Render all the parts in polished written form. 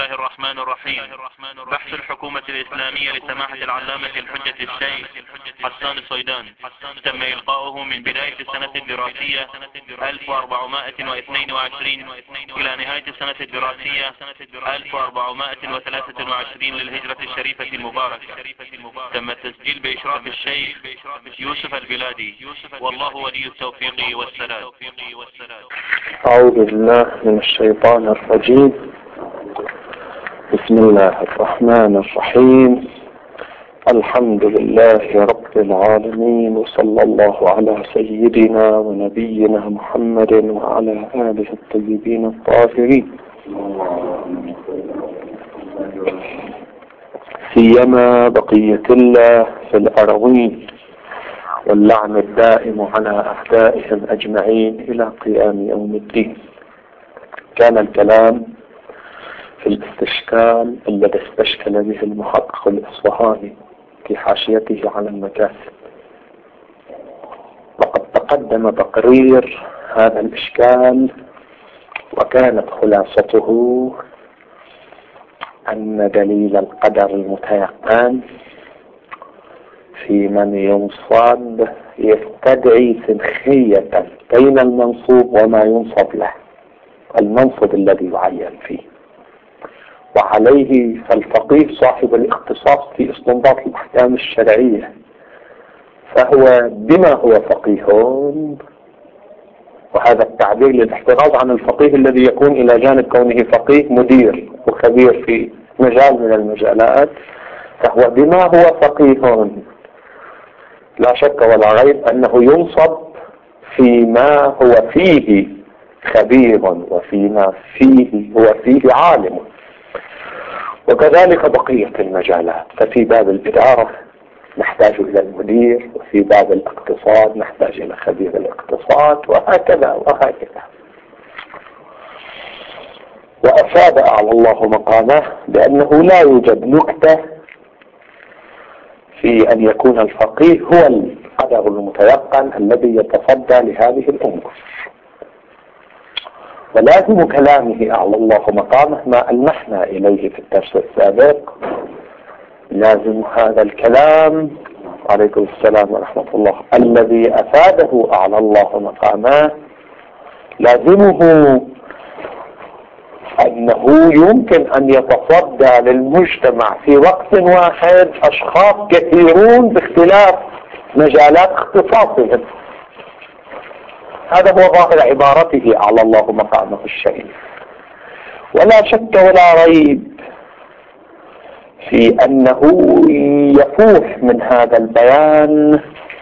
الله الرحمن الرحيم. بحث الحكومة الإسلامية لسماحة العلامة الحجة الشيخ حسان الصيدان تم إلقاؤه من بداية السنة الدراسية 1422 إلى نهاية السنة الدراسية 1423 للهجرة الشريفة المباركة. تم التسجيل بإشراف الشيخ يوسف البلادي، والله ولي التوفيق والسداد. أعوذ بالله من الشيطان الرجيم. بسم الله الرحمن الرحيم. الحمد لله رب العالمين، وصلى الله على سيدنا ونبينا محمد وعلى آله الطيبين الطاهرين، سيما بقية الله في الأرضين، واللعن الدائم على أعدائهم أجمعين إلى قيام يوم الدين. كان الكلام في الاستشكال الذي استشكل به المحقق الإصفهاني في حاشيته على المكاسب، وقد تقدم تقرير هذا الإشكال، وكانت خلاصته أن دليل القدر المتيقن في من ينصب يستدعي سنخية بين المنصوب وما ينصب له، المنصب الذي يعين فيه، وعليه فالفقيه صاحب الاختصاص في استنباط الأحكام الشرعية، فهو بما هو فقيه، وهذا التعبير للاحتراز عن الفقيه الذي يكون إلى جانب كونه فقيه مدير وخبير في مجال من المجالات، فهو بما هو فقيه لا شك ولا ريب أنه ينصب فيما هو فيه خبير وفيما هو فيه عالم، وكذلك بقية المجالات. ففي باب الإدارة نحتاج إلى المدير، وفي باب الاقتصاد نحتاج إلى خبير الاقتصاد، وهكذا وهكذا. وأفاد أعلى الله مقامه بأنه لا يوجد نكتة في أن يكون الفقيه هو القدر المتيقن الذي يتصدى لهذه الأمور. ولازم كلامه أعلى الله مقامه ما ألمحنا إليه في الدرس السابق، لازم هذا الكلام عليكم السلام ورحمة الله الذي أفاده أعلى الله مقامه، لازمه أنه يمكن أن يتصدى للمجتمع في وقت واحد أشخاص كثيرون باختلاف مجالات اختصاصهم. هذا هو ظاهر عبارته على الله مقامه الشريف. ولا شك ولا ريب في أنه يفوح من هذا البيان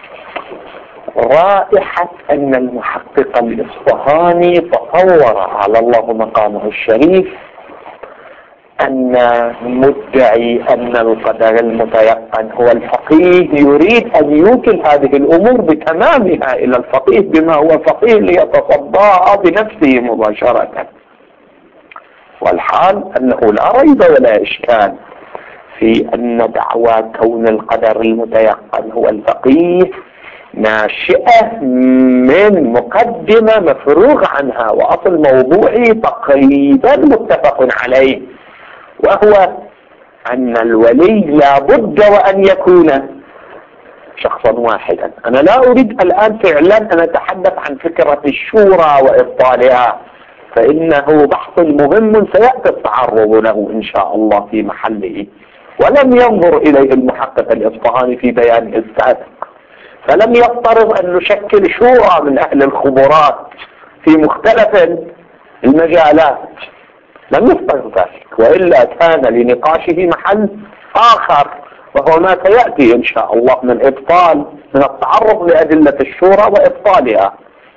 رائحة أن المحقق الإصفهاني تصور على الله مقامه الشريف أن مدعي أن القدر المتيقن هو الفقيه يريد أن يوكل هذه الأمور بتمامها إلى الفقيه بما هو فقيه ليتصداها بنفسه مباشرة، والحال أنه لا ريب ولا إشكال في أن دعوى كون القدر المتيقن هو الفقيه ناشئة من مقدمة مفروغ عنها وأصل موضوعي تقريبا متفق عليه، وهو أن الولي لا بد وأن يكون شخصا واحدا. أنا لا أريد الآن فعلا أن أتحدث عن فكرة الشورى وإبطالها، فإنه بحث مهم سيأتي التعرض له إن شاء الله في محله، ولم ينظر إليه المحقق الإصفهاني في بيانه السابق، فلم يفترض أن نشكل شورى من أهل الخبرات في مختلف المجالات، لم يفترض ذلك، وإلا كان لنقاشه محل آخر، وهو ما سيأتي إن شاء الله من التعرض لأدلة الشورى وإبطالها.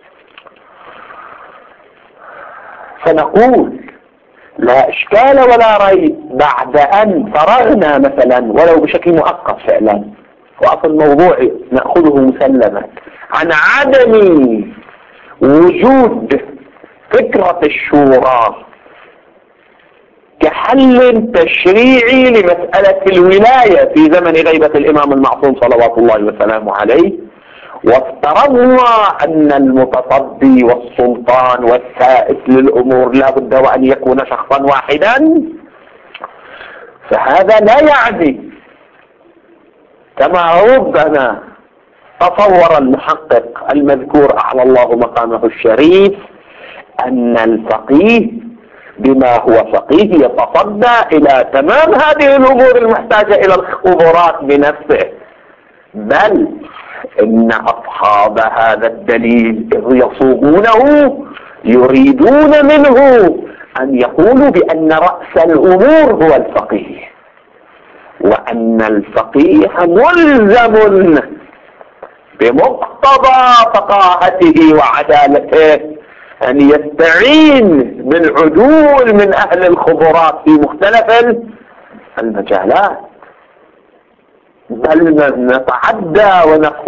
فنقول لا إشكال ولا ريب بعد أن فرغنا مثلا ولو بشكل مؤقت فعلا، وأصل موضوعي نأخذه مسلما، عن عدم وجود فكرة الشورى كحل تشريعي لمسألة الولاية في زمن غيبة الإمام المعصوم صلوات الله وسلامه عليه، وافترضنا أن المتصدي والسلطان والسائس للأمور لا بد وأن يكون شخصا واحدا، فهذا لا يعني كما ربما تصور المحقق المذكور أعلى الله مقامه الشريف أن الفقيه بما هو فقيه يتصدى إلى تمام هذه الأمور المحتاجة إلى الخبرات بنفسه، بل إن أصحاب هذا الدليل إذ يصوغونه يريدون منه أن يقولوا بأن رأس الأمور هو الفقيه، وأن الفقيه ملزم بمقتضى فقاهته وعدالته أن يستعين بالعدول من أهل الخبرات في مختلف المجالات. بل نتعدى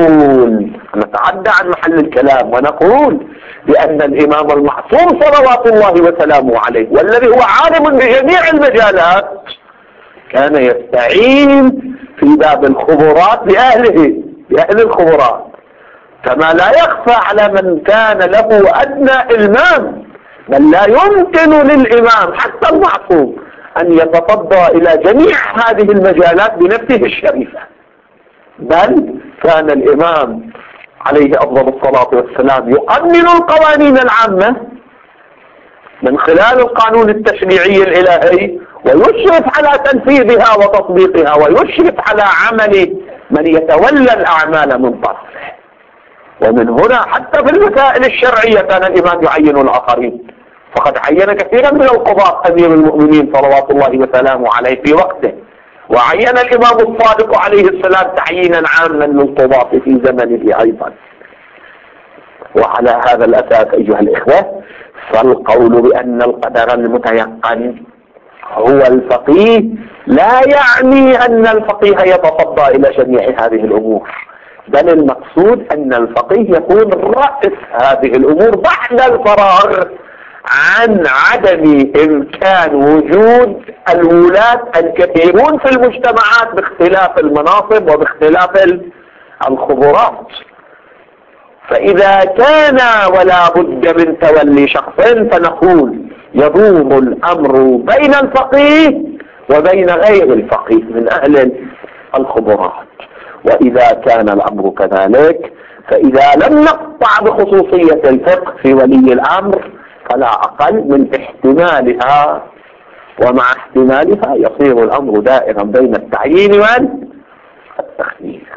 عن محل الكلام ونقول بأن الإمام المعصوم صلوات الله وسلامه عليه والذي هو عالم بجميع المجالات كان يستعين في باب الخبرات بأهل الخبرات، كما لا يخفى على من كان له أدنى إلمام، بل لا يمكن للإمام حتى المعصوم أن يتصدى إلى جميع هذه المجالات بنفسه الشريفة، بل كان الإمام عليه أفضل الصلاة والسلام يقنن القوانين العامة من خلال القانون التشريعي الإلهي، ويشرف على تنفيذها وتطبيقها، ويشرف على عمل من يتولى الأعمال من طرفه. ومن هنا حتى في المسائل الشرعية كان الإمام يعين الآخرين، فقد عين كثيرا من القضاة أمير المؤمنين صلوات الله وسلامه عليه في وقته، وعين الإمام الصادق عليه السلام تعيينا عاما للقضاة في زمنه أيضا. وعلى هذا الأساس أيها الإخوة فالقول بأن القدر المتيقن هو الفقيه لا يعني أن الفقيه يتصدى إلى جميع هذه الأمور، بل المقصود أن الفقيه يكون رأس هذه الأمور بعد الفراغ عن عدم إمكان وجود الولاة الكثيرون في المجتمعات باختلاف المناصب وباختلاف الخبرات. فإذا كان ولا بد من تولي شخص فنقول يدور الأمر بين الفقيه وبين غير الفقيه من أهل الخبرات. وإذا كان الأمر كذلك فإذا لم نقطع بخصوصية الفقه في ولي الأمر فلا أقل من احتمالها، ومع احتمالها يصير الأمر دائرا بين التعيين والتخيير.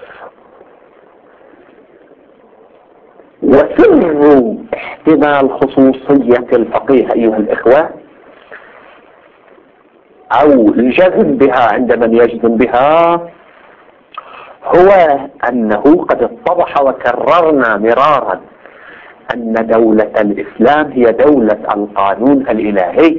وسر احتمال خصوصية الفقيه أيها الإخوة أو الجزم بها عند من يجزم بها هو أنه قد اتضح وكررنا مرارا أن دولة الإسلام هي دولة القانون الإلهي.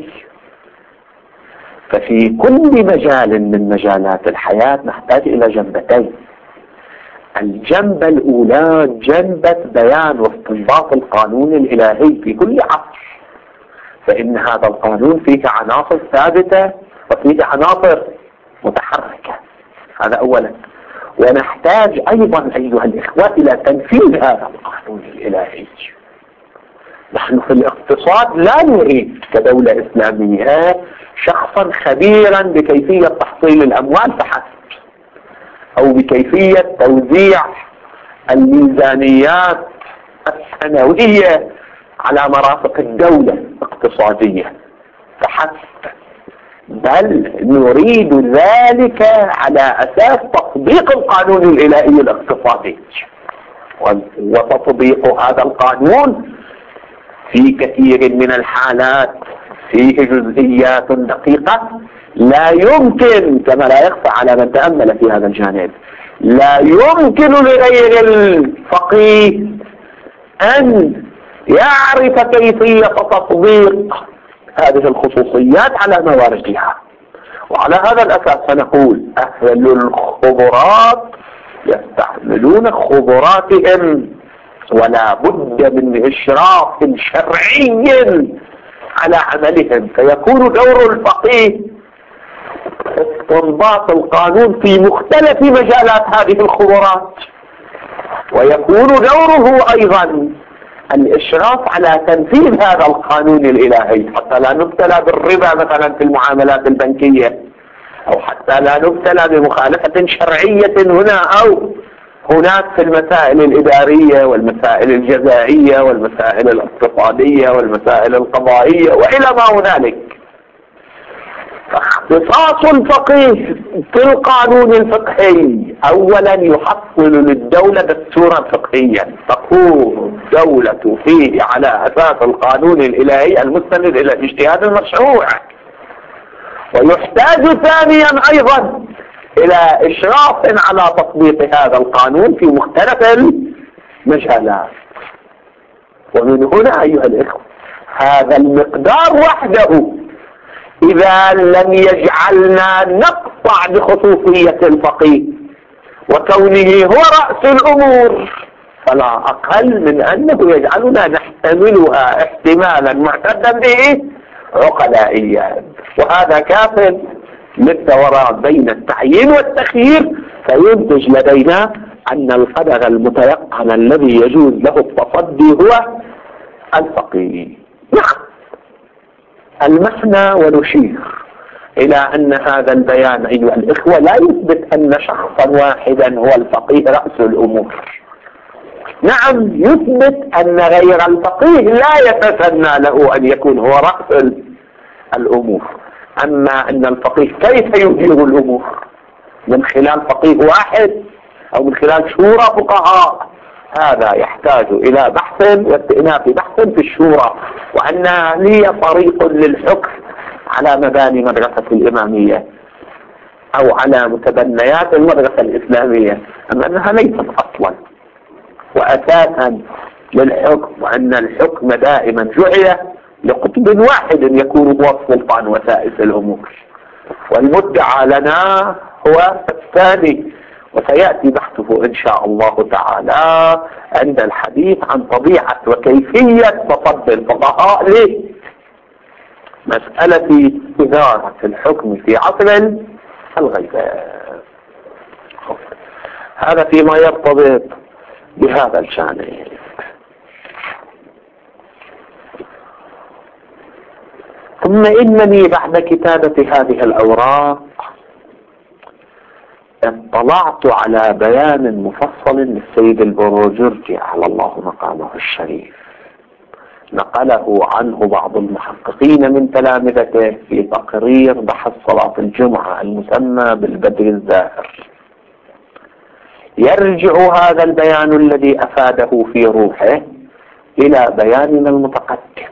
ففي كل مجال من مجالات الحياة نحتاج إلى جنبتين. الجنبة الأولى جنبة بيان واستنباط القانون الإلهي في كل عصر، فإن هذا القانون فيه عناصر ثابتة وفيه عناصر متحركة، هذا أولا. ونحتاج أيضا أيها الإخوة إلى تنفيذ هذا القانون الإلهي. نحن في الاقتصاد لا نريد كدولة إسلامية شخصا خبيرا بكيفية تحصيل الأموال فحسب، أو بكيفية توزيع الميزانيات السنوية على مرافق الدولة اقتصادية فحسب، بل نريد ذلك على أساس تطبيق القانون الإلهي الاقتصادي. وتطبيق هذا القانون في كثير من الحالات فيه جزئيات دقيقة لا يمكن، كما لا يخفى على من تأمل في هذا الجانب، لا يمكن لغير الفقيه أن يعرف كيفية تطبيق هذه الخصوصيات على مواردها. وعلى هذا الأساس سنقول أهل الخبرات يستعملون خبراتهم ولا بد من إشراف شرعي على عملهم، فيكون دور الفقيه استنباط القانون في مختلف مجالات هذه الخبرات، ويكون دوره أيضا الإشراف على تنفيذ هذا القانون الإلهي حتى لا نبتلى بالربا مثلا في المعاملات البنكية، أو حتى لا نبتلى بمخالفة شرعية هنا أو هناك في المسائل الإدارية والمسائل الجزائية والمسائل الاقتصادية والمسائل القضائية وإلى ما هنالك. اختصاص الفقيه في القانون الفقهي أولا يحصل للدولة دستورا فقهيا تقوم الدولة فيه على أساس القانون الإلهي المستند إلى الاجتهاد المشروع، ويحتاج ثانيا أيضا إلى إشراف على تطبيق هذا القانون في مختلف المجالات. ومن هنا أيها الإخوة هذا المقدار وحده إذا لم يجعلنا نقطع بخصوصية الفقيه وكونه هو رأس الأمور فلا أقل من أنه يجعلنا نحتملها احتمالا معتدا به عقلائيا، وهذا كاف للدوران بين التعيين والتخيير، فينتج لدينا أن القدر المتيقن الذي يجوز له التصدي هو الفقيه. نعم المحنى ونشير إلى أن هذا البيان أيها الإخوة لا يثبت أن شخصا واحدا هو الفقيه رأس الأمور. نعم يثبت أن غير الفقيه لا يتسنى له أن يكون هو رأس الأمور. أما أن الفقيه كيف يدير الأمور من خلال فقيه واحد أو من خلال شورى فقهاء، هذا يحتاج إلى بحث واستئناف بحث في الشورى، وأن لي طريق للحكم على مباني مدرسة الإمامية أو على متبنيات المدرسة الإسلامية، أما أنها ليست أصلا وأساسا للحكم، وأن الحكم دائما جعل لقطب واحد يكون هو السلطان وسائس الأمور، والمدعى لنا هو الثاني، وسيأتي بحثه إن شاء الله تعالى عند الحديث عن طبيعة وكيفية تصدي الفقهاء لمسألة إدارة الحكم في عصر الغيباء. هذا فيما يرتبط بهذا الجانب. ثم إنني بعد كتابة هذه الأوراق اطلعت على بيان مفصل للسيد البروجرجي على الله مقامه الشريف، نقله عنه بعض المحققين من تلامذته في تقرير بحث صلاة الجمعة المسمى بالبدر الزاهر. يرجع هذا البيان الذي أفاده في روحه إلى بياننا المتقدم،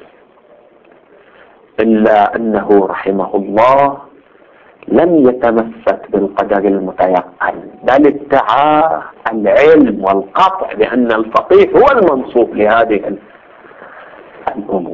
إلا أنه رحمه الله لم يتمسك بالقدر المتيقن، بل ادعى العلم والقطع بأن الفقيه هو المنصوب لهذه الأمور.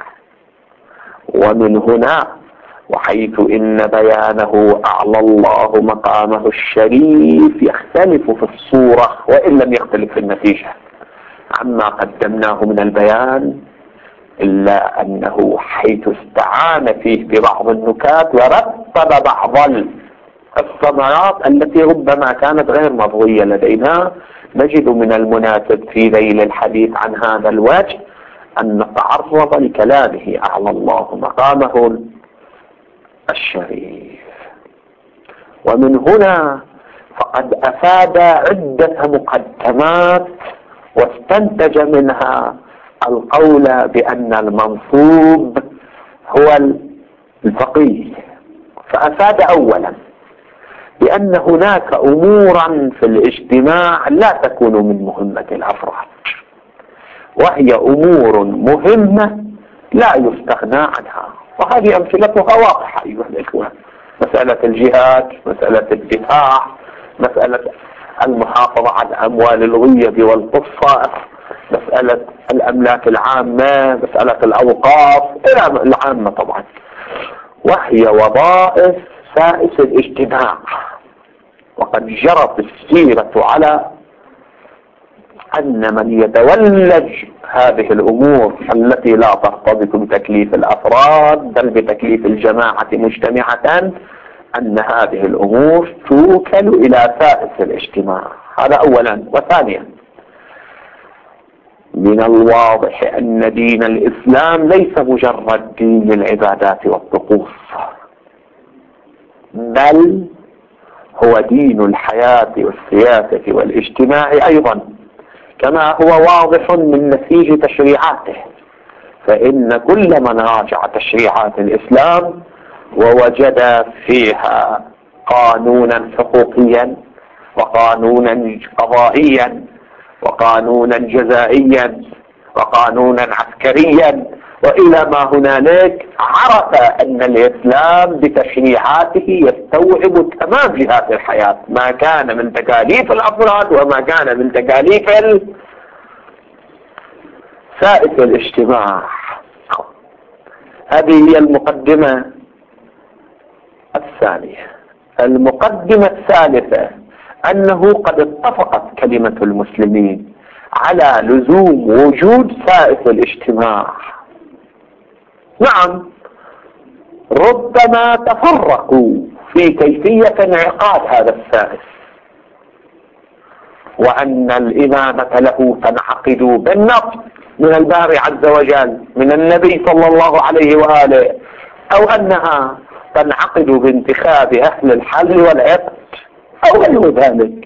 ومن هنا وحيث إن بيانه أعلى الله مقامه الشريف يختلف في الصورة وإن لم يختلف في النتيجة عما قدمناه من البيان، إلا أنه حيث استعان فيه ببعض النكات ورتب بعض الثمرات التي ربما كانت غير مضوية لدينا، نجد من المناسب في ذيل الحديث عن هذا الوجه أن نتعرض لكلامه أعلى الله مقامه الشريف. ومن هنا فقد أفاد عدة مقدمات واستنتج منها القول بأن المنصوب هو الفقيه. فأفاد أولا بأن هناك أمورا في الاجتماع لا تكون من مهمة الأفراد، وهي أمور مهمة لا يستغنى عنها، وهذه أمثلتها واضحة أيها الإخوة: مسألة الجهاد، مسألة الدفاع، مسألة المحافظة على أموال الغيب والقصة، مسألة الأملاك العامة، مسألة الأوقاف إلى العامة طبعا، وهي وظائف سائس الاجتماع. وقد جرت السيرة على أن من يتولج هذه الأمور التي لا ترتبط بتكليف الأفراد بل بتكليف الجماعة مجتمعة، أن هذه الأمور توكل إلى سائس الاجتماع. هذا أولا. وثانيا من الواضح أن دين الإسلام ليس مجرد دين للعبادات والطقوس، بل هو دين الحياة والسياسة والاجتماع أيضا، كما هو واضح من نسيج تشريعاته. فإن كل من راجع تشريعات الإسلام ووجد فيها قانونا حقوقيا وقانونا قضائيا وقانونا جزائيا وقانونا عسكريا وإلى ما هنالك، عرف أن الإسلام بتشريعاته يستوعب تمام جهات الحياة، ما كان من تكاليف الأفراد وما كان من تكاليف سائد الاجتماع. هذه هي المقدمة الثانية. المقدمة الثالثة أنه قد اتفقت كلمة المسلمين على لزوم وجود سائد الاجتماع. نعم، ربما تفرقوا في كيفية انعقاد هذا السائد، وأن الإمامة له تنعقد بالنص من الباري عز وجل من النبي صلى الله عليه وآله، أو أنها تنعقد بانتخاب أهل الحل والعقد أو غير ذلك.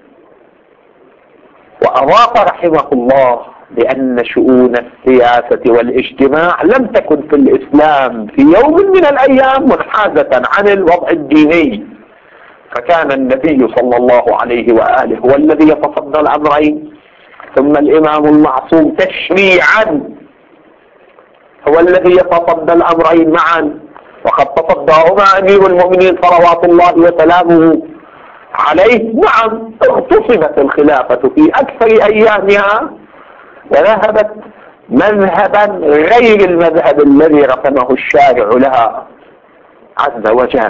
وأضاف رحمه الله بأن شؤون السياسة والاجتماع لم تكن في الإسلام في يوم من الأيام منحازة عن الوضع الديني، فكان النبي صلى الله عليه وآله هو الذي يتصدى الأمرين، ثم الإمام المعصوم تشريعا هو الذي يتصدى الأمرين معا، وقد تصداهما أمير المؤمنين صلوات الله وسلامه عليه. نعم، اغتصبت الخلافة في أكثر أيامها وذهبت مذهبا غير المذهب الذي رسمه الشارع لها عز وجل.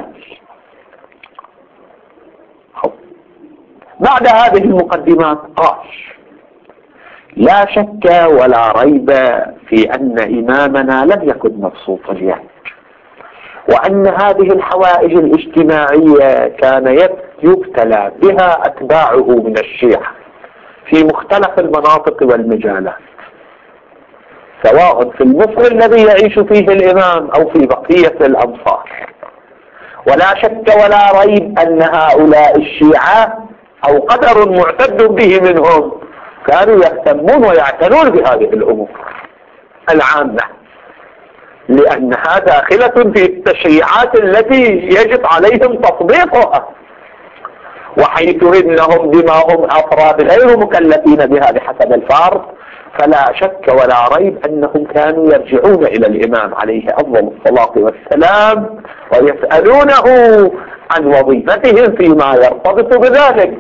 بعد هذه المقدمات قال: لا شك ولا ريب في أن إمامنا لم يكن مبسوط اليد، وأن هذه الحوائج الاجتماعية كان يبتلى بها أتباعه من الشيعة في مختلف المناطق والمجالات، سواء في المصر الذي يعيش فيه الإمام أو في بقية الأمصار. ولا شك ولا ريب أن هؤلاء الشيعة أو قدر معتد به منهم كانوا يهتمون ويعتنون بهذه الأمور العامة، لأنها داخلة في التشريعات التي يجب عليهم تطبيقها، وحيث إنهم بما هم أفراد غير مكلفين بها بحسب الفرض، فلا شك ولا ريب أنهم كانوا يرجعون إلى الإمام عليه أفضل الصلاة والسلام ويسألونه عن وظيفتهم فيما يرتبط بذلك.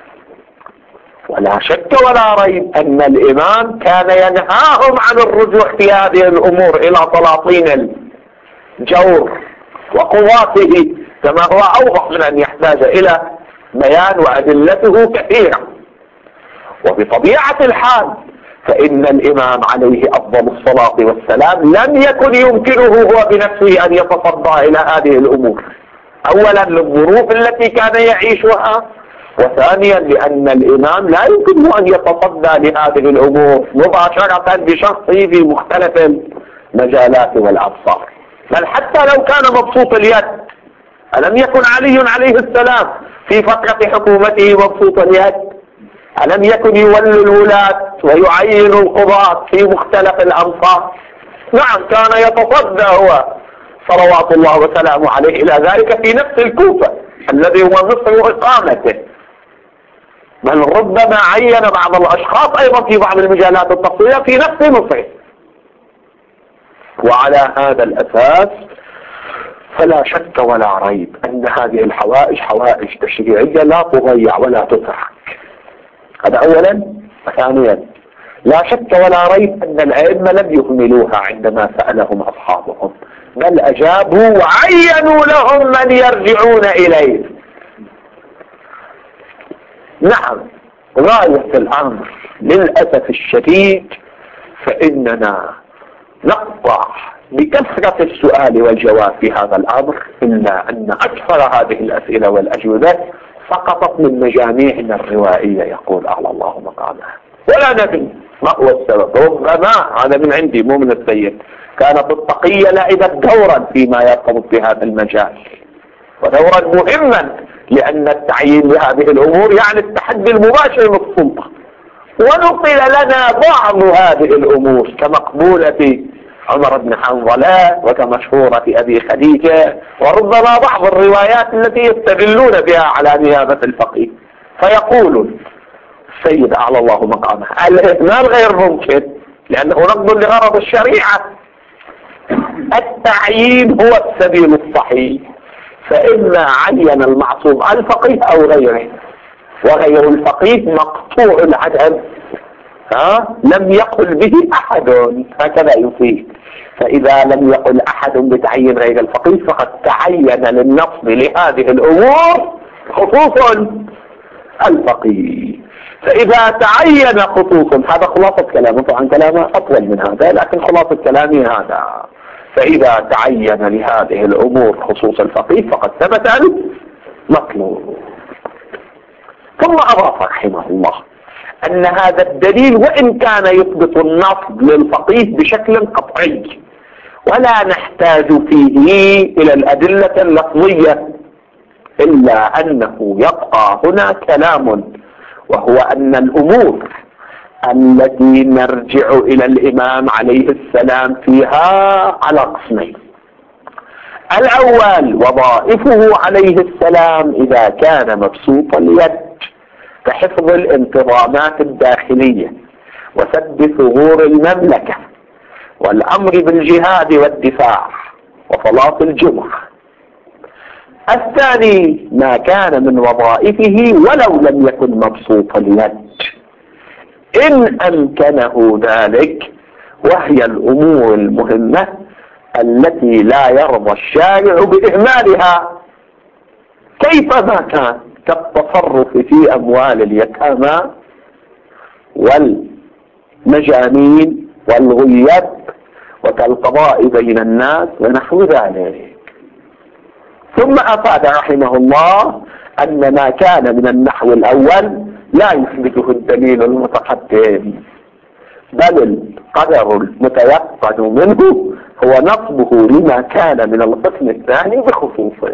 ولا شك ولا ريب أن الإمام كان ينهاهم عن الرجوع في هذه الأمور إلى سلاطين الجور وقواته، كما هو أوضح من أن يحتاج إلى بيان، وأدلته كثيرة. وبطبيعة الحال فإن الإمام عليه أفضل الصلاة والسلام لم يكن يمكنه هو بنفسه أن يتصدى إلى هذه الأمور، أولا للظروف التي كان يعيشها، وثانيا لأن الإمام لا يمكنه أن يتصدى لهذه الأمور مباشرة بشخصه في مختلف المجالات والأبصار. بل حتى لو كان مبسوط اليد، ألم يكن علي عليه السلام في فترة حكومته مبسوط اليد؟ ألم يكن يولي الولاة ويعين القضاة في مختلف الأمصار؟ نعم، كان يتصدى هو صلوات الله وسلامه عليه إلى ذلك في نفس الكوفة الذي هو مصر إقامته، بل ربما عين بعض الأشخاص أيضا في بعض المجالات التفصيلية في نفس مصر. وعلى هذا الأساس فلا شك ولا ريب أن هذه الحوائج حوائج تشريعية لا تضيع ولا تترك. هذا أولا. ثانيا، لا شك ولا ريب أن الأئمة لم يهملوها عندما سألهم أصحابهم، بل أجابوا وعينوا لهم من يرجعون إليه. نعم، غاية الأمر للأسف الشديد فإننا نقطع بكثرة السؤال والجواب في هذا الأمر، إلا أن أكثر هذه الأسئلة والأجوبة سقطت من مجاميعنا الروائية، يقول أعلى الله مقامها، ولا ندري ما هو السبب. ربما هذا من عندي مو من السيد، كانت التقية لعبت دورا فيما يرتبط بهذا المجال، ودورا مهما، لأن التعيين لهذه الأمور يعني التحدي المباشر للسلطة. ونقل لنا بعض هذه الأمور كمقبولة عمر بن حنظلة وكمشهورة أبي خديجة، وربما بعض الروايات التي يستدلون بها على نيابة الفقيه، فيقول السيد أعلى الله مقامه الإهمال غير ممكن لأنه نقض لغرض الشريعة. التعيين هو السبيل الصحيح، فإما عين المعصوم الفقيه أو غيره، وغير الفقيه مقطوع العدد لم يقل به أحد، هكذا يفيد. فإذا لم يقل أحد بتعيين غير الفقيه فقد تعين للنصب لهذه الأمور خصوص الفقيه. فإذا تعين خصوص، هذا خلاصة كلامه، طبعا كلامه أطول من هذا لكن خلاصة كلامي هذا، فإذا تعين لهذه الأمور خصوص الفقيه فقد ثبت المطلوب. ثم أضاف رحمه الله أن هذا الدليل وإن كان يثبت النصب للفقيه بشكل قطعي ولا نحتاج فيه إلى الأدلة اللفظية، إلا أنه يبقى هنا كلام، وهو أن الأمور التي نرجع إلى الإمام عليه السلام فيها على قسمين. الأول وظائفه عليه السلام إذا كان مبسوط اليد كحفظ الانتظامات الداخلية وسد ثغور المملكة والأمر بالجهاد والدفاع وصلاة الجمعة. الثاني ما كان من وظائفه ولو لم يكن مبسوط اليد إن أمكنه ذلك، وهي الأمور المهمة التي لا يرضى الشارع بإهمالها كيفما كان، كالتصرف في أموال اليتامى والمجانين والغياب وكالقضاء بين الناس ونحو ذلك. ثم أفاد رحمه الله أن ما كان من النحو الأول لا يثبته الدليل المتقدم، بل القدر المتيقن منه هو نصبه لما كان من القسم الثاني بخصوصه.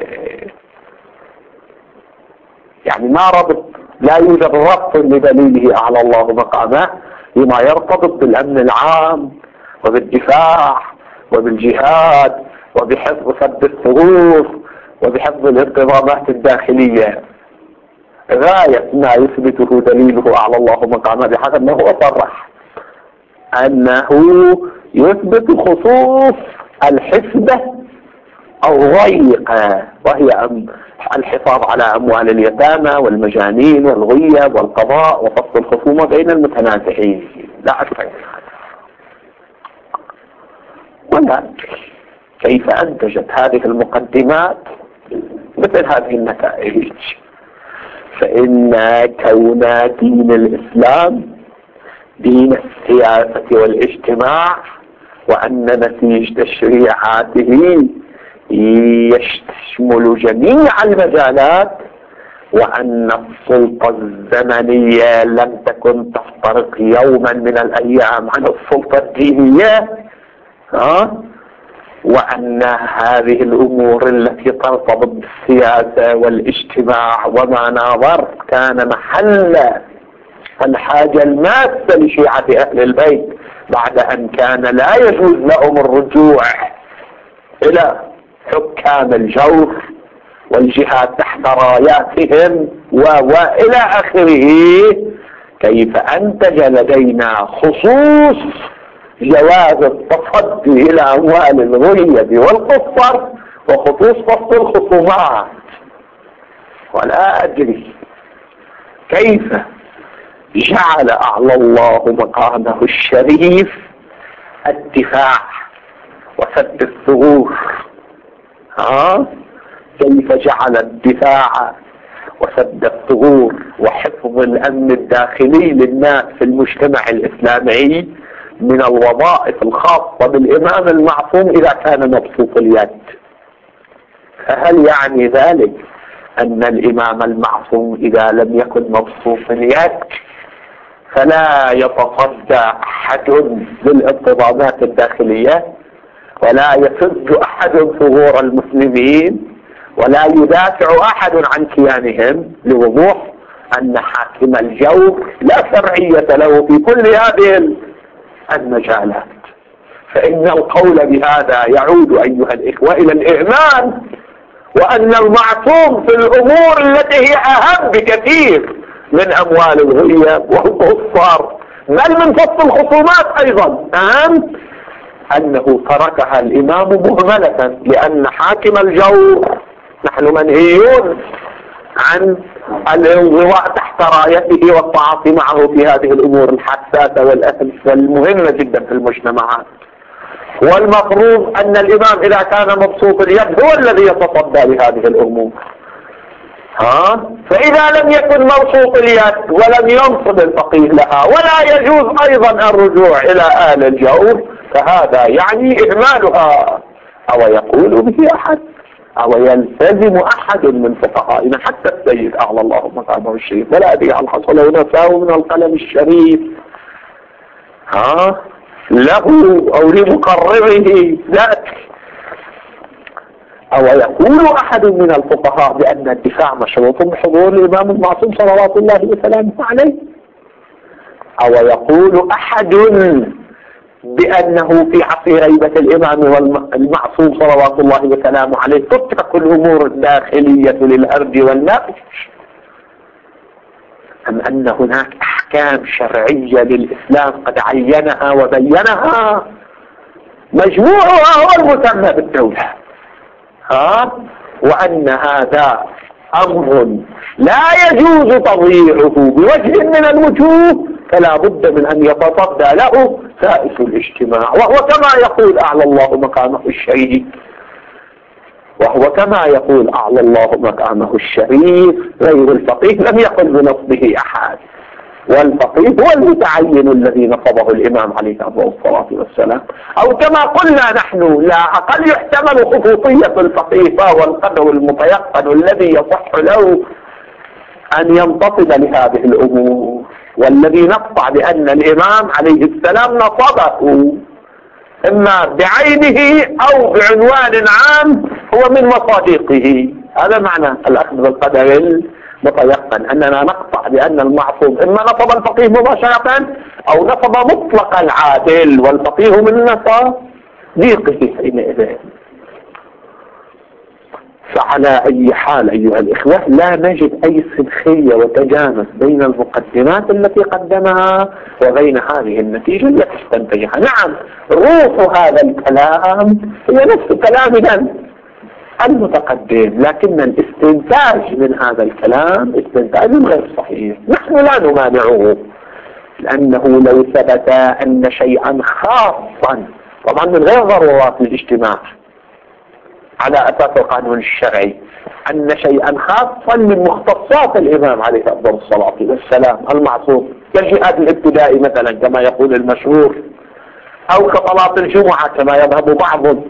يعني ما ربط، لا يوجد ربط لدليله أعلى الله مقامه لما يرتبط بالأمن العام وبالدفاع وبالجهاد وبحفظ سد الثغور وبحفظ الانتظامات الداخلية. غاية ما يثبته دليله أعلى الله مقامه بحسب أنه أصرح أنه يثبت خصوص الحسبة الضيقة، وهي الحفاظ على أموال اليتامى والمجانين والغياب والقضاء وفصل الخصومة بين المتنازعين، لا أكثر. ولكن كيف أنتجت هذه المقدمات مثل هذه النتائج؟ فإن كون دين الإسلام دين السياسة والاجتماع، وأن نتيجة تشريعاته يشمل جميع المجالات، وأن السلطة الزمنية لم تكن تفترق يوما من الأيام عن السلطة الدينية، وأن هذه الأمور التي ترتبط بالسياسة والاجتماع وما ناظر كان محل الحاجة الماسة لشيعة أهل البيت بعد أن كان لا يجوز لهم الرجوع إلى حكام الجور والجهاد تحت راياتهم وإلى آخره. كيف أنتج لدينا خصوص جواز التصدي إلى أموال الغيب والقصر وخصوص فصل الخصومات؟ ولا أدري كيف جعل أعلى الله مقامه الشريف الدفاع وسد الثغور، كيف جعل الدفاع وسد الثغور وحفظ الأمن الداخلي للناس في المجتمع الإسلامي من الوظائف الخاصة بالإمام المعصوم إذا كان مبسوط اليد. فهل يعني ذلك أن الإمام المعصوم إذا لم يكن مبسوط اليد فلا يتصدى أحد للانتظامات الداخلية ولا يسد أحد ثغور المسلمين ولا يدافع أحد عن كيانهم لوضوح أن حاكم الجور لا شرعية له في كل هذه المجالات. فإن القول بهذا يعود أيها الإخوة إلى الإهمال، وأن المعصوم في الأمور التي هي أهم بكثير من أموال الغياب والقصار بل من فصل الخصومات أيضا أهم، أنه تركها الإمام مهملة، لأن حاكم الجور نحن منهيون عن الانضواء تحت رايته والتعاطي معه في هذه الأمور الحساسة والمهمة جدا في المجتمعات. والمفروض أن الإمام إذا كان مبسوط اليد هو الذي يتصدى لهذه الأمور. فإذا لم يكن مبسوط اليد ولم ينصب الفقيه لها ولا يجوز أيضا الرجوع إلى آل الجور، فهذا يعني إهمالها. أو يقول به أحد أو يلتزم أحد من فقهائنا حتى السيد أعلى الله مقامه الشريف، ولا أدري هل حصل نفاه من القلم الشريف له أو لمقرره ذاك. أو يقول أحد من الفقهاء بأن الدفاع مشروط بحضور الإمام المعصوم صلوات الله وسلامه عليه. أو يقول أحد بأنه في عصر غيبة الإمام المعصوم صلوات الله وسلامه عليه تترك الأمور الداخلية للأرض والنقش، أم أن هناك أحكام شرعية للإسلام قد عينها وبينها مجموعها هو المسمى بالدولة، وأن هذا أمر لا يجوز تضييعه بوجه من الوجوه، فلا بد من أن يتصدى له سائس الاجتماع. وهو كما يقول أعلى الله مقامه الشريف غير الفقيه لم يقل بنصبه أحد، والفقيه هو المتعين الذي نصبه الإمام عليه الصلاة والسلام. أو كما قلنا نحن لا أقل يحتمل خصوصية الفقيه، فهو القدر المتيقن الذي يصح له أن ينتصب لهذه الأمور، والذي نقطع بأن الإمام عليه السلام نصبه إما بعينه أو بعنوان عام هو من مصادقه. هذا معنى الأخذ بالقدر المتيقن، أننا نقطع بأن المعصوم إما نصب الفقيه مباشرة أو نصب مطلق العادل، والفقيه من مصادقه حينئذ. فعلى أي حال أيها الإخوة لا نجد أي سنخية وتجانس بين المقدمات التي قدمها وبين هذه النتيجة التي استنتجها. نعم روح هذا الكلام هي نفس كلامنا المتقدم، لكن الاستنتاج من هذا الكلام استنتاج غير صحيح. نحن لا نمانعه، لأنه لو ثبت أن شيئا خاصا طبعا من غير ضرورات الاجتماع على أساس القانون الشرعي، أن شيئا خاصا من مختصات الإمام عليه أفضل الصلاة والسلام المعصوم كالجهاد الابتدائي مثلا كما يقول المشهور، أو كصلاة الجمعة كما يذهب بعضهم،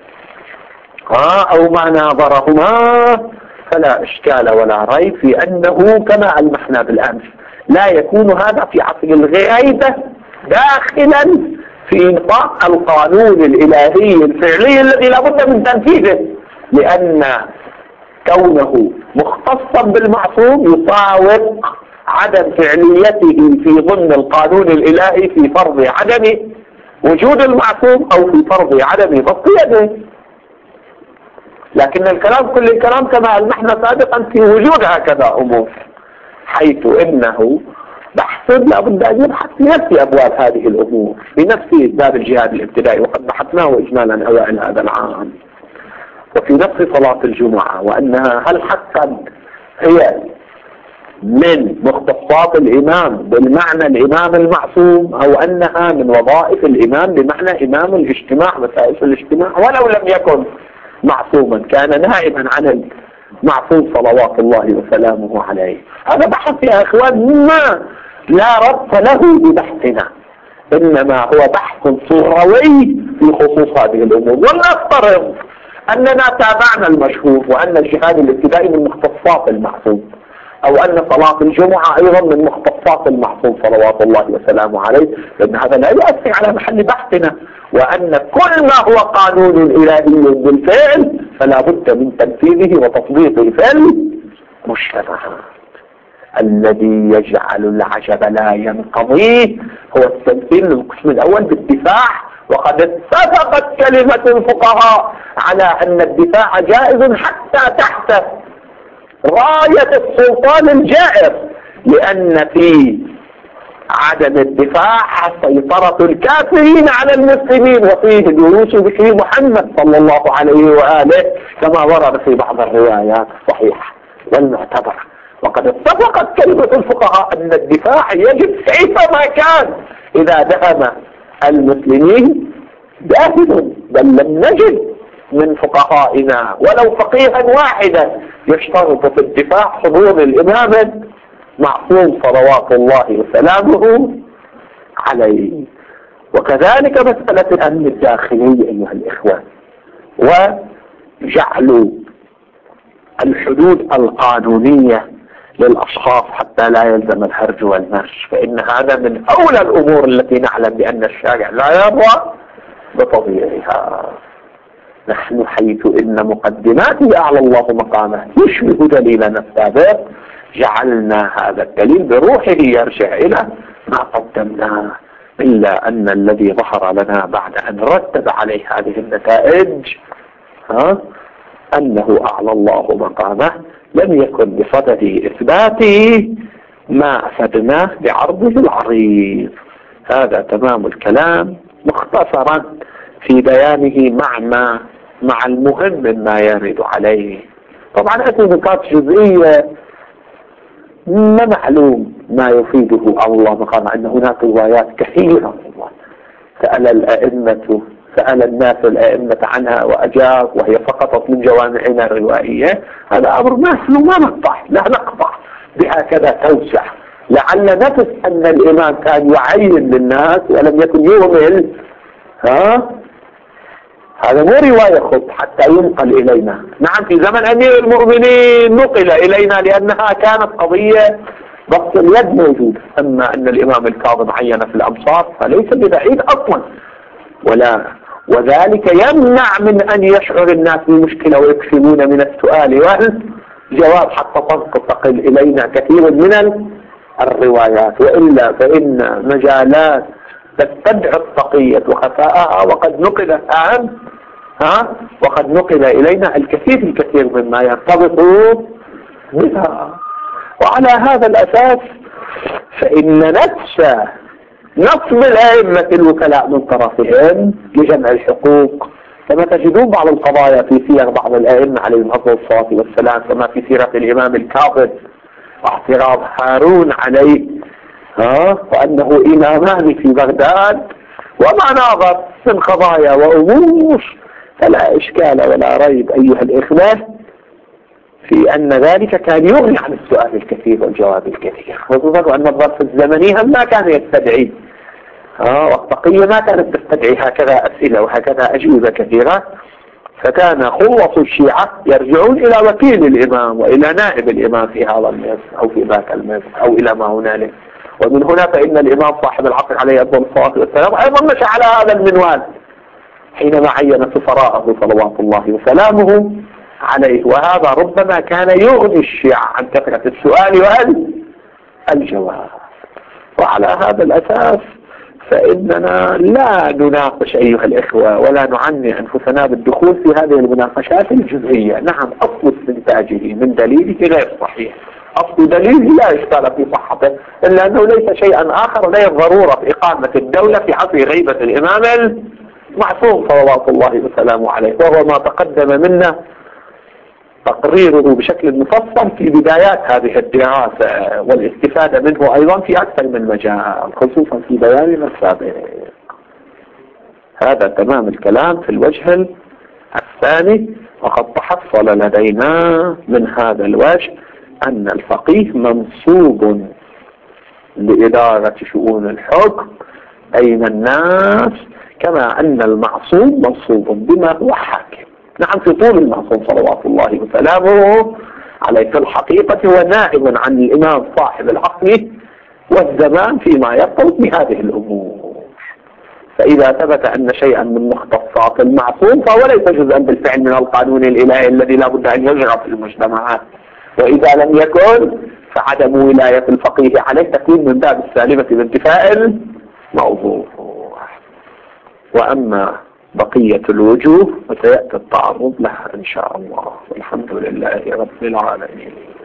أو ما ناظرهما، فلا إشكال ولا ريب في أنه كما ألمحنا بالأمس لا يكون هذا في عصر الغيبة داخلا في نطاق القانون الإلهي الفعلي الذي لا بد من تنفيذه، لأن كونه مختصا بالمعصوم يطابق عدم فعليته في ضمن القانون الإلهي في فرض عدم وجود المعصوم أو في فرض عدم تصديته. لكن الكلام كل الكلام كما ألمحنا سابقا في وجود هكذا أمور، حيث إنه بحث لا بد أن يبحث في نفس أبواب هذه الأمور، في نفس باب الجهاد الابتدائي وقد بحثناه إجمالا أوائل هذا العام، وفي نفس صلاة الجمعة، وأنها هل حقا هي من مختصات الإمام بالمعنى الإمام المعصوم أو أنها من وظائف الإمام بمعنى إمام الاجتماع مسائل الاجتماع، ولو لم يكن معصوما كان نائبا عن المعصوم صلوات الله وسلامه عليه. هذا بحث يا أخوان ما لا ربط له ببحثنا، إنما هو بحث صوروي في خصوص هذه الأمور. ولنفترض أننا تابعنا المشهور وأن الجهاد الابتدائي من مختصات المعصوم، أو أن صلاة الجمعة أيضا من مختصات المعصوم صلوات الله وسلامه عليه، لأن هذا لا يؤثر على محل بحثنا، وأن كل ما هو قانون إلهي بالفعل فلا بد من تنفيذه وتطبيقه في المجتمعات. الذي يجعل العجب لا ينقضي هو التمثيل للقسم الأول بالدفاع، وقد اتفقت كلمة الفقهاء على أن الدفاع جائز حتى تحت راية السلطان الجائر، لأن في عدم الدفاع سيطرة الكافرين على المسلمين، وفيه جلوس بشر محمد صلى الله عليه وآله كما ورد في بعض الروايات الصحيحة والمعتبرة. وقد اتفقت كلمة الفقهاء أن الدفاع يجب كيفما كان إذا دهم المسلمين داهن، بل لم نجد من فقهائنا ولو فقيها واحدا يشترط في الدفاع حضور الإمام المعصوم صلوات الله وسلامه عليه. وكذلك مسألة الأمن الداخلي أيها الإخوة، وجعل الحدود القانونية للأشخاص حتى لا يلزم الهرج والمرج، فإن هذا من أولى الأمور التي نعلم بأن الشارع لا يرضى بتضييعها. نحن حيث إن مقدمات أعلى الله مقامه يشبه دليلنا السابق، جعلنا هذا الدليل بروحه يرجع إلى ما قدمناه، إلا أن الذي ظهر لنا بعد أن رتب عليه هذه النتائج أنه أعلى الله مقامه لم يكن بصدد إثبات ما أفدناه بعرضه العريض. هذا تمام الكلام مختصرا في بيانه مع المهم مما يرد عليه. طبعا أتي نقاط جزئية ما معلوم ما يفيده الله مقام أن هناك روايات كثيرة سأل الناس الأئمة عنها وأجاب، وهي سقطت من جوامعنا الروائية. هذا أمر ما نقطع، لا نقطع بهكذا توسع، لعل نفس أن الإمام كان يعين للناس ولم يكن يهمل. هذا مو رواية خط حتى ينقل إلينا. نعم في زمن أمير المؤمنين نقل إلينا لأنها كانت قضية بسط اليد موجود، أما أن الإمام الكاظم عين في الأمصار فليس ببعيد أصلا، وذلك يمنع من أن يشعر الناس بالمشكلة ويكسبون من السؤال والجواب حتى تنتقل إلينا كثير من الروايات، وإلا فإن مجالات تستدعي التقية وخفاءها وقد نقل إلينا الكثير مما يرتبط بها. وعلى هذا الأساس فإن نصب الأئمة الوكلاء من طرفهم لجمع الحقوق، كما تجدون بعض القضايا في سير بعض الأئمة عليهم أفضل الصلاة والسلام، كما في سيرة الإمام الكاظم واعتراض هارون عليه وأنه إمامان في بغداد وما ناظر من قضايا وأمور، فلا إشكال ولا ريب أيها الإخوة في أن ذلك كان يغني عن السؤال الكثير والجواب الكثير، خصوصا أن الظرف الزمني ما كان يستدعي والتقية ما كانت تستدعي هكذا أسئلة وهكذا أجوبة كثيرة، فكان خلص الشيعة يرجعون إلى وكيل الإمام وإلى نائب الإمام في هذا المصر أو في ذاك المصر أو إلى ما هنالك. ومن هنا فإن الإمام صاحب العصر عليه أفضل الصلاة والسلام أيضا مشى على هذا المنوال حينما عين سفراءه صلوات الله وسلامه عليه، وهذا ربما كان يغني الشيعة عن كثرة السؤال والجواب. وعلى هذا الأساس فإننا لا نناقش أيها الإخوة ولا نعني أنفسنا بالدخول في هذه المناقشات الجزئية. نعم أصل استنتاجه من دليله غير صحيح، أصل دليله لا إشكال في صحته، إلا أنه ليس شيئا آخر، لا الضرورة في إقامة الدولة في عصر غيبة الإمام المعصوم صلوات الله وسلامه عليه، وهو ما تقدم منا تقريره بشكل مفصل في بدايات هذه الدراسة والاستفادة منه أيضا في أكثر من مجال، خصوصا في بياننا السابق. هذا تمام الكلام في الوجه الثاني. وقد تحصل لدينا من هذا الوجه أن الفقيه منصوب لإدارة شؤون الحكم بين الناس، كما أن المعصوم منصوب بما هو حاكم. نعم في طول المعصوم صلوات الله وسلامه عليه في الحقيقة هو نائب عن الإمام صاحب العقل والزمان فيما يرتبط بهذه الأمور. فإذا ثبت أن شيئا من مختصات المعصوم فهو ليس جزءا بالفعل من القانون الإلهي الذي لا بد أن يجرى في المجتمعات، وإذا لم يكن فعدم ولاية الفقيه عليه تكون من باب السالبة بانتفاء الموضوع. وأما بقية الوجوه فسيأتي التعرض لها إن شاء الله، والحمد لله رب العالمين.